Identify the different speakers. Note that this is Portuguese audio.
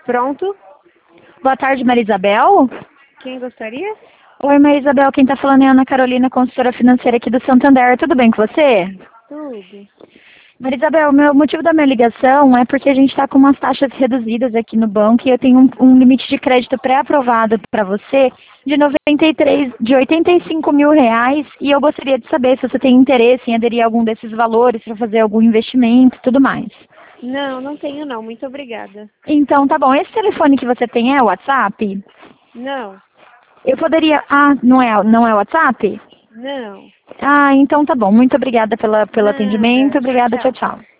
Speaker 1: Pronto?
Speaker 2: Boa tarde, Maria Isabel.
Speaker 1: Quem gostaria?
Speaker 2: Oi, Maria Isabel, quem está falando é a Ana Carolina, consultora financeira aqui do Santander. Tudo bem com você?
Speaker 1: Tudo.
Speaker 2: Maria Isabel, o motivo da minha ligação é porque a gente está com umas taxas reduzidas aqui no banco e eu tenho um limite de crédito pré-aprovado para você de 85 mil reais e eu gostaria de saber se você tem interesse em aderir a algum desses valores para fazer algum investimento e tudo mais.
Speaker 1: Não, não tenho não. Muito obrigada.
Speaker 2: Então, tá bom. Esse telefone que você tem é o WhatsApp?
Speaker 1: Não.
Speaker 2: Eu poderia... Ah, não é WhatsApp?
Speaker 1: Não.
Speaker 2: Ah, então tá bom. Muito obrigada pelo atendimento.
Speaker 1: Nada. Tchau,
Speaker 2: Obrigada, tchau,
Speaker 1: tchau.
Speaker 2: tchau.